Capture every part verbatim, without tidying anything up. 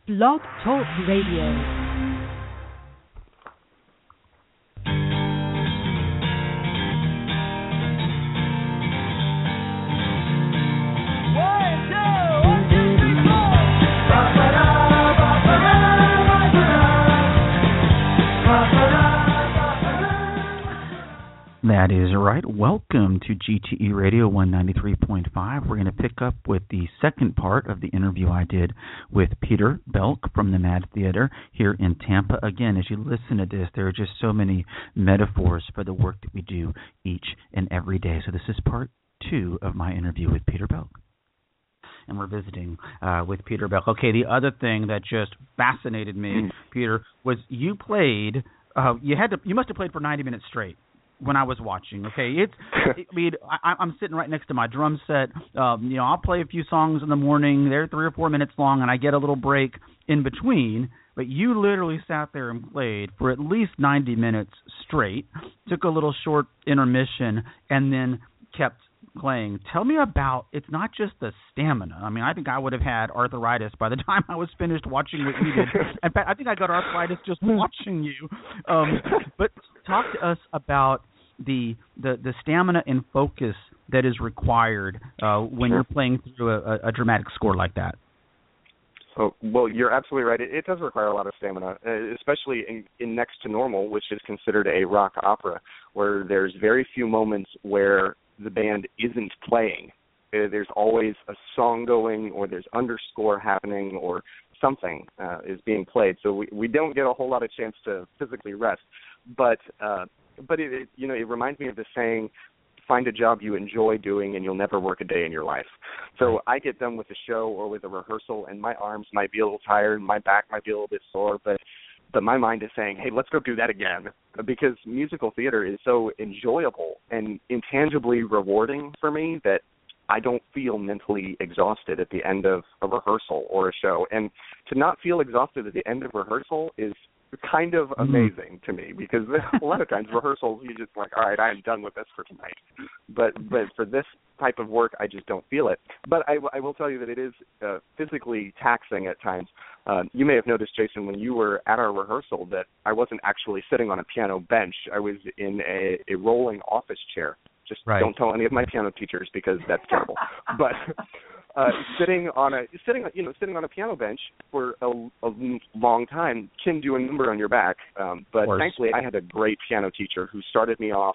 Blog Talk Radio. That is right. Welcome to G T E Radio one ninety-three point five. We're going to pick up with the second part of the interview I did with Peter Belk from the Mad Theater here in Tampa. Again, as you listen to this, there are just so many metaphors for the work that we do each and every day. So this is part two of my interview with Peter Belk. And we're visiting uh, with Peter Belk. Okay, the other thing that just fascinated me, Peter, was you played, uh, you had to, you must have played for ninety minutes straight. When I was watching, okay, it's. I mean, I, I'm sitting right next to my drum set. Um, you know, I'll play a few songs in the morning. They're three or four minutes long, and I get a little break in between. But you literally sat there and played for at least ninety minutes straight. Took a little short intermission, and then kept playing. Tell me about. It's not just the stamina. I mean, I think I would have had arthritis by the time I was finished watching what you did. In fact, I think I got arthritis just watching you. Um, but talk to us about. The, the the stamina and focus that is required uh, when sure. you're playing through a, a dramatic score like that. So, well, you're absolutely right. It, it does require a lot of stamina, uh, especially in, in Next to Normal, which is considered a rock opera, where there's very few moments where the band isn't playing. Uh, there's always a song going, or there's underscore happening, or something uh, is being played. So we, we don't get a whole lot of chance to physically rest. But uh, But it, it, you know, it reminds me of the saying, "Find a job you enjoy doing, and you'll never work a day in your life." So I get done with a show or with a rehearsal, and my arms might be a little tired, my back might be a little bit sore, but but my mind is saying, "Hey, let's go do that again," because musical theater is so enjoyable and intangibly rewarding for me that I don't feel mentally exhausted at the end of a rehearsal or a show. And to not feel exhausted at the end of rehearsal is kind of amazing to me, because a lot of times rehearsals you just like, all right, I'm done with this for tonight. But but for this type of work, I just don't feel it. But I, I will tell you that it is uh, physically taxing at times. Uh, you may have noticed, Jason, when you were at our rehearsal, that I wasn't actually sitting on a piano bench. I was in a, a rolling office chair. Just right. Don't tell any of my piano teachers, because that's terrible. But Uh, sitting on a sitting you know sitting on a piano bench for a, a long time can do a number on your back. Um, but thankfully, I had a great piano teacher who started me off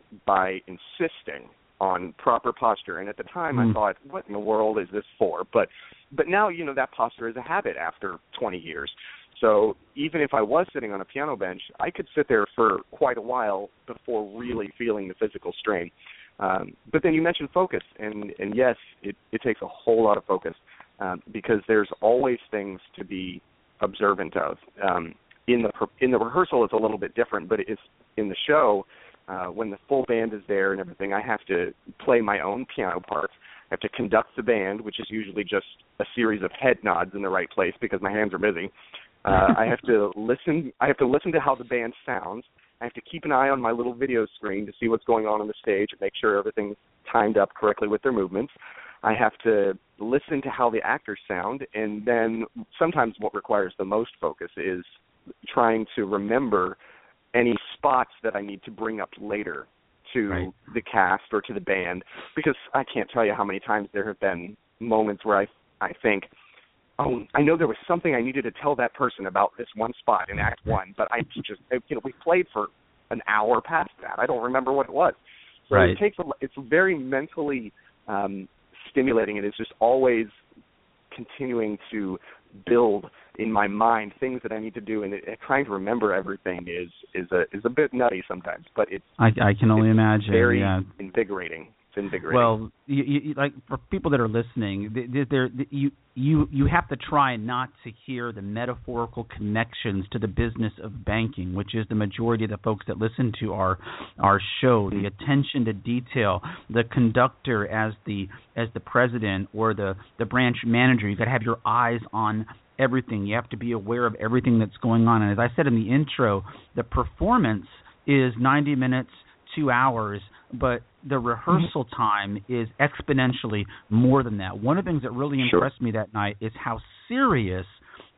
by insisting on proper posture. And at the time, mm. I thought, "What in the world is this for?" But but now you know that posture is a habit after twenty years. So even if I was sitting on a piano bench, I could sit there for quite a while before really feeling the physical strain. Um, but then you mentioned focus, and, and yes, it, it takes a whole lot of focus um, because there's always things to be observant of. Um, in the in the rehearsal, it's a little bit different, but it's in the show, uh, when the full band is there and everything, I have to play my own piano parts. I have to conduct the band, which is usually just a series of head nods in the right place because my hands are busy. Uh, I have to listen. I have to listen to how the band sounds. I have to keep an eye on my little video screen to see what's going on on the stage and make sure everything's timed up correctly with their movements. I have to listen to how the actors sound, and then sometimes what requires the most focus is trying to remember any spots that I need to bring up later to right. the cast or to the band, because I can't tell you how many times there have been moments where I, I think, oh, I know there was something I needed to tell that person about this one spot in Act One, but I just, you know, we played for an hour past that. I don't remember what it was. So right. it takes, a, it's very mentally um, stimulating. It is just always continuing to build in my mind things that I need to do, and it, it, trying to remember everything is is a is a bit nutty sometimes. But it's I, I can only imagine. Very yeah. invigorating. It's invigorating. Well, you, you, like for people that are listening, they, they're, they, you you you have to try not to hear the metaphorical connections to the business of banking, which is the majority of the folks that listen to our our show. Mm-hmm. The attention to detail, the conductor as the as the president or the the branch manager. You've got to have your eyes on everything. You have to be aware of everything that's going on. And as I said in the intro, the performance is ninety minutes, two hours, but the rehearsal time is exponentially more than that. One of the things that really impressed sure. me that night is how serious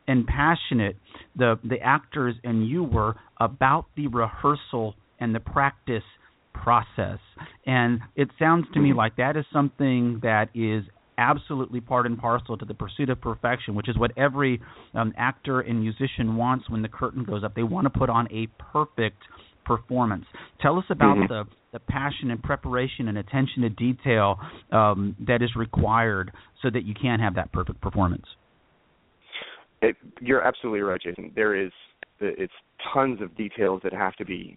and passionate the the actors and you were about the rehearsal and the practice process. And it sounds to me like that is something that is absolutely part and parcel to the pursuit of perfection, which is what every um, actor and musician wants when the curtain goes up. They want to put on a perfect performance. Tell us about mm-hmm. the, the passion and preparation and attention to detail um, that is required so that you can have that perfect performance. It, you're absolutely right, Jason. There is it's tons of details that have to be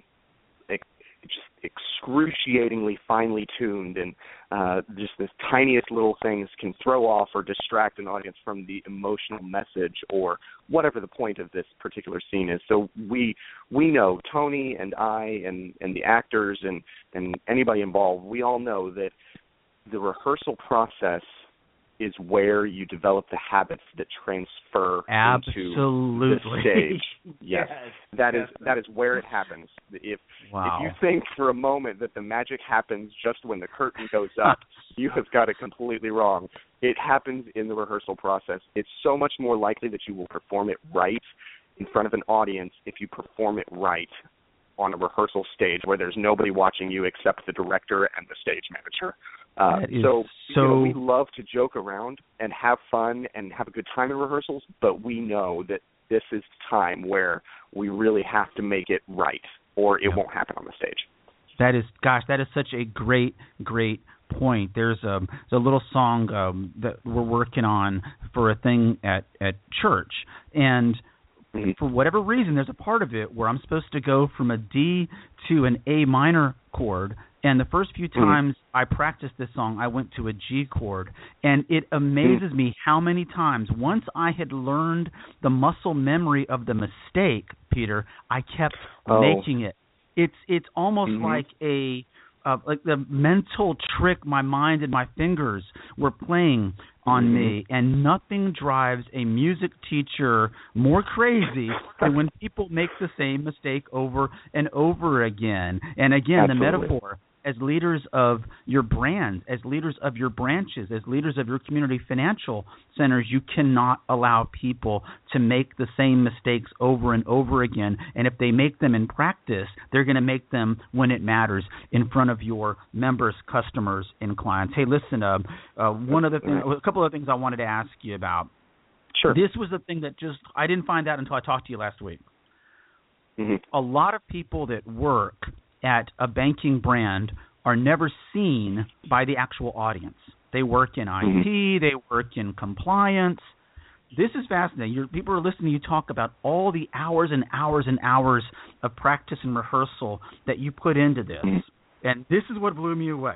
just excruciatingly finely tuned, and uh, just the tiniest little things can throw off or distract an audience from the emotional message or whatever the point of this particular scene is. So we we know, Tony and I and, and the actors and, and anybody involved, we all know that the rehearsal process is where you develop the habits that transfer Absolutely. into the stage. Yes, yes, that is that is where it happens. If wow. if you think for a moment that the magic happens just when the curtain goes up, you have got it completely wrong. It happens in the rehearsal process. It's so much more likely that you will perform it right in front of an audience if you perform it right on a rehearsal stage where there's nobody watching you except the director and the stage manager. Uh, so, so you know, we love to joke around and have fun and have a good time in rehearsals, but we know that this is the time where we really have to make it right, or it yeah. won't happen on the stage. That is, gosh, that is such a great, great point. There's a, there's a little song um, that we're working on for a thing at, at church, and mm-hmm. for whatever reason, there's a part of it where I'm supposed to go from a D to an A minor chord. And the first few times mm-hmm. I practiced this song, I went to a G chord. And it amazes mm-hmm. me how many times, once I had learned the muscle memory of the mistake, Peter, I kept oh. making it. It's it's almost mm-hmm. like a uh, like the mental trick my mind and my fingers were playing on mm-hmm. me. And nothing drives a music teacher more crazy than when people make the same mistake over and over again. And again, Absolutely. the metaphor, as leaders of your brand, as leaders of your branches, as leaders of your community financial centers, you cannot allow people to make the same mistakes over and over again. And if they make them in practice, they're going to make them when it matters in front of your members, customers, and clients. Hey, listen, uh, uh, one other thing, a couple of things I wanted to ask you about. Sure. This was the thing that just, I didn't find out until I talked to you last week. Mm-hmm. A lot of people that work at a banking brand are never seen by the actual audience. They work in I T, mm-hmm. they work in compliance. This is fascinating. You're, people are listening to you talk about all the hours and hours and hours of practice and rehearsal that you put into this. Mm-hmm. And this is what blew me away.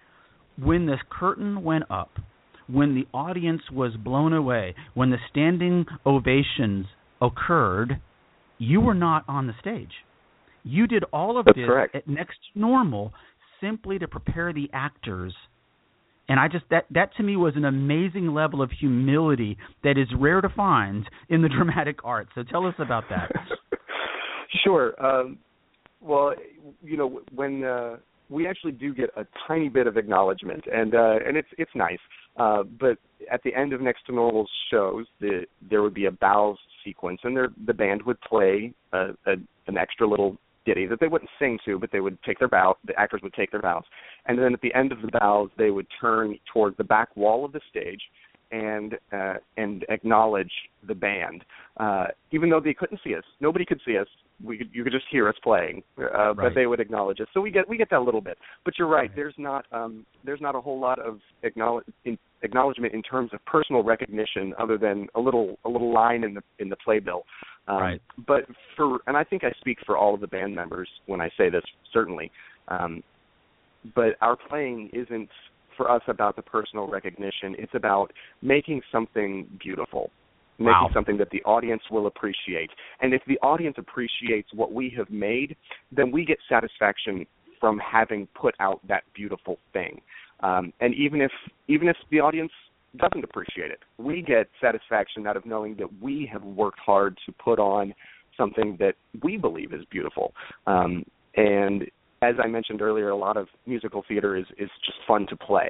When the curtain went up, when the audience was blown away, when the standing ovations occurred, you were not on the stage. You did all of That's this correct. at next to normal simply to prepare the actors. And I just that that to me was an amazing level of humility that is rare to find in the dramatic arts. So tell us about that. Sure. Um, well, you know, when uh, we actually do get a tiny bit of acknowledgement, and uh, and it's it's nice. Uh, but at the end of Next to Normal's shows, the, there would be a bows sequence, and there, the band would play a, a, an extra little ditty that they wouldn't sing to, but they would take their bow, the actors would take their bows. And then at the end of the bows, they would turn toward the back wall of the stage and uh, and acknowledge the band. Uh, even though they couldn't see us, nobody could see us. We could, you could just hear us playing, uh, right. but they would acknowledge us. So we get we get that a little bit. But you're right. right. There's not um, there's not a whole lot of acknowledge, in, acknowledgement in terms of personal recognition, other than a little a little line in the in the playbill. Um, right. But for and I think I speak for all of the band members when I say this, certainly. Um, but our playing isn't for us about the personal recognition. It's about making something beautiful. Making wow. something that the audience will appreciate. And if the audience appreciates what we have made, then we get satisfaction from having put out that beautiful thing. Um, and even if even if the audience doesn't appreciate it, we get satisfaction out of knowing that we have worked hard to put on something that we believe is beautiful. Um, and as I mentioned earlier, a lot of musical theater is, is just fun to play.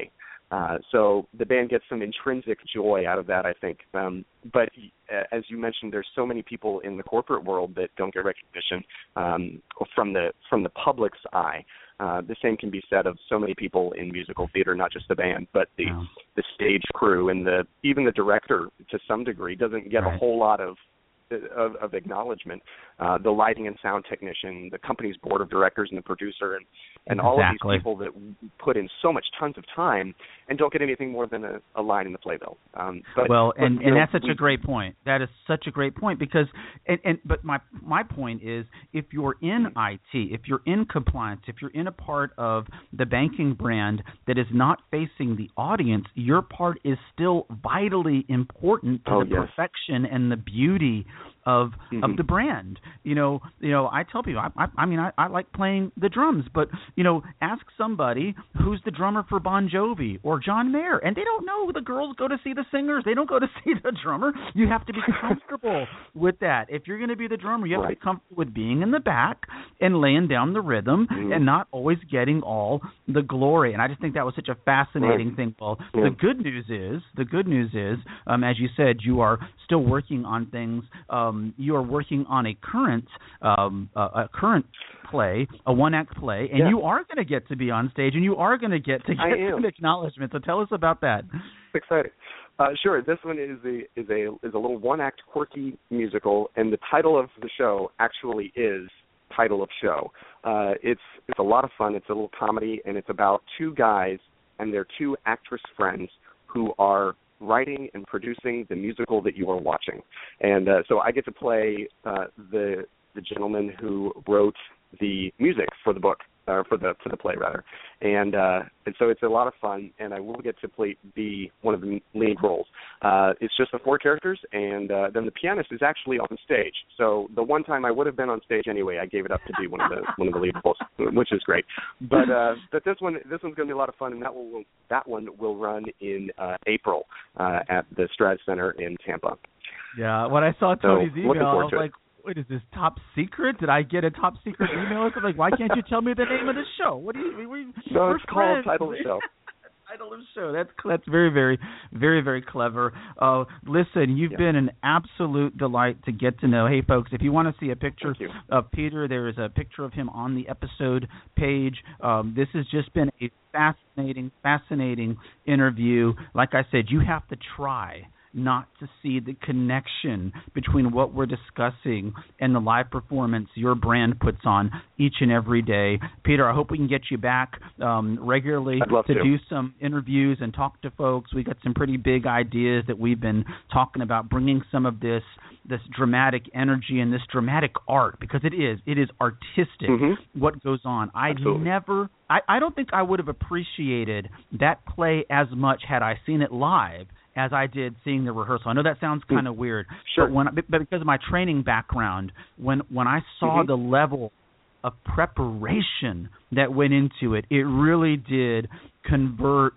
Uh, so the band gets some intrinsic joy out of that, I think. Um, but uh, as you mentioned, there's so many people in the corporate world that don't get recognition um, from the from the public's eye. Uh, the same can be said of so many people in musical theater, not just the band, but the wow. the stage crew and the even the director to some degree doesn't get right. a whole lot of of, of acknowledgement. Uh, the lighting and sound technician, the company's board of directors, and the producer, and, and exactly. all of these people that put in so much tons of time and don't get anything more than a, a line in the playbill. Um, but, well, but, and, and know, that's such we, a great point. That is such a great point because, and, and but my my point is, if you're in I T, if you're in compliance, if you're in a part of the banking brand that is not facing the audience, your part is still vitally important to oh, the yes. perfection and the beauty of mm-hmm. of the brand. You know, you know. I tell people, I, I, I mean, I, I like playing the drums, but you know, ask somebody who's the drummer for Bon Jovi or John Mayer, and they don't know. The girls go to see the singers; they don't go to see the drummer. You have to be comfortable with that. If you're going to be the drummer, you have right. to be comfortable with being in the back and laying down the rhythm mm-hmm. and not always getting all the glory. And I just think that was such a fascinating right. thing. Well, yeah. the good news is, the good news is, um, as you said, you are still working on things. Um, you are working on a current, um, uh, a current play, a one-act play, and yeah. you are going to get to be on stage, and you are going to get to get some acknowledgement. So tell us about that. It's exciting. Uh, sure. This one is a is a is a little one-act quirky musical, and the title of the show actually is title of show. Uh, it's it's a lot of fun. It's a little comedy, and it's about two guys and their two actress friends who are writing and producing the musical that you are watching. And uh, so I get to play uh, the the gentleman who wrote the music for the book, or for the for the play rather. And uh, and so it's a lot of fun, and I will get to play be one of the lead roles. Uh, it's just the four characters, and uh, then the pianist is actually on stage. So the one time I would have been on stage anyway, I gave it up to be one of the one of the lead roles, which is great. But uh, but this one this one's going to be a lot of fun, and that will that one will run in uh, April uh, at the Strad Center in Tampa. Yeah, when I saw Tony's so, email, I was to like, wait, is this top secret? Did I get a top secret email? I'm like, why can't you tell me the name of the show? What do you? We, no, it's called Title of the Show. Title of the show. That's that's very, very, very, very clever. Uh, listen, you've yeah. been an absolute delight to get to know. Hey, folks, if you want to see a picture of Peter, there is a picture of him on the episode page. Um, this has just been a fascinating, fascinating interview. Like I said, you have to try not to see the connection between what we're discussing and the live performance your brand puts on each and every day. Peter, I hope we can get you back um, regularly to, to do some interviews and talk to folks. We got some pretty big ideas that we've been talking about, bringing some of this this dramatic energy and this dramatic art, because it is it is artistic mm-hmm. what goes on. I Absolutely. never I, I don't think I would have appreciated that play as much had I seen it live as I did seeing the rehearsal. I know that sounds kind of weird, sure. but when but because of my training background, when when I saw mm-hmm. the level of preparation that went into it, it really did convert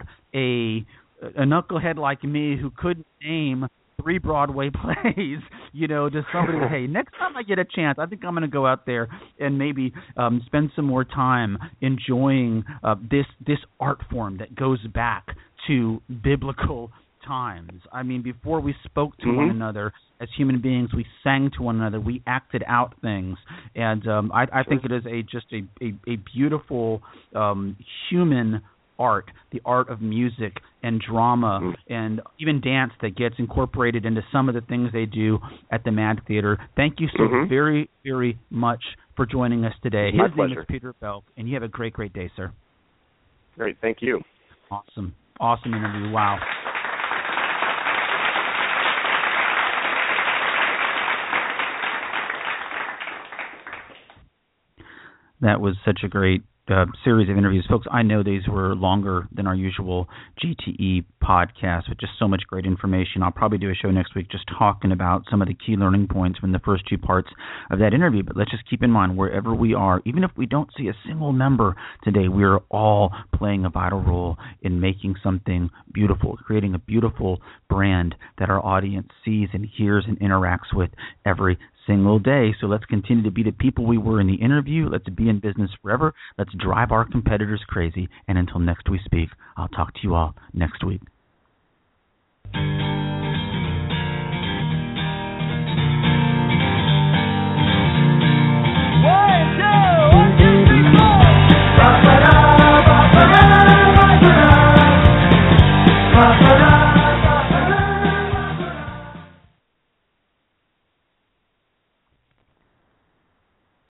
a a knucklehead like me who couldn't name three Broadway plays, you know, to somebody that, hey, next time I get a chance, I think I'm going to go out there and maybe um, spend some more time enjoying uh, this this art form that goes back to biblical times. I mean, before we spoke to mm-hmm. one another as human beings, we sang to one another, we acted out things, and um, I, I think it is a just a, a, a beautiful um, human art, the art of music and drama mm-hmm. and even dance that gets incorporated into some of the things they do at the Mad Theater. Thank you so mm-hmm. very, very much for joining us today. My His pleasure. name is Peter Belk, and you have a great, great day, sir. Great, thank you. Awesome. Awesome interview. Wow. That was such a great uh, series of interviews. Folks, I know these were longer than our usual G T E podcast, with just so much great information. I'll probably do a show next week just talking about some of the key learning points from the first two parts of that interview. But let's just keep in mind, wherever we are, even if we don't see a single member today, we are all playing a vital role in making something beautiful, creating a beautiful brand that our audience sees and hears and interacts with every single day. So let's continue to be the people we were in the interview. Let's be in business forever. Let's drive our competitors crazy. And until next we speak, I'll talk to you all next week.